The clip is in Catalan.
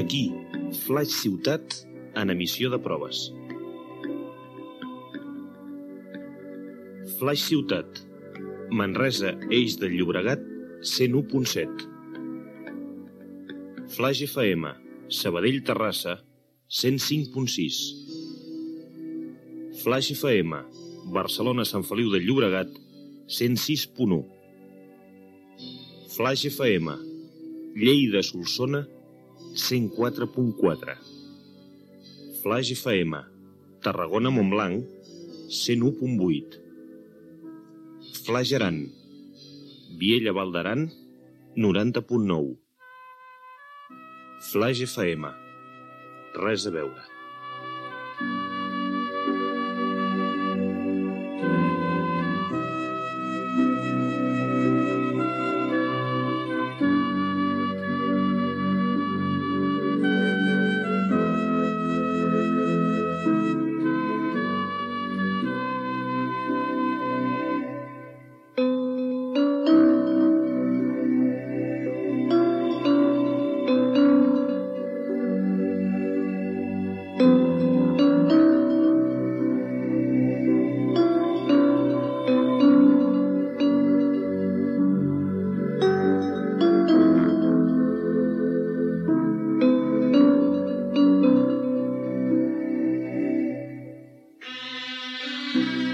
Aquí, Flaix Ciutat, en emissió de proves. Flaix Ciutat, Manresa, Eix del Llobregat, 101.7. Flaix FM, Sabadell, Terrassa, 105.6. Flaix FM, Barcelona, Sant Feliu del Llobregat, 106.1. Flaix FM, Lleida, Solsona, 104.4. Flaix FM, Tarragona, Montblanc, 101.8. Flaix Aran, Viella, Val d'Aran, 90.9. Flaix FM, res a veure. Thank you.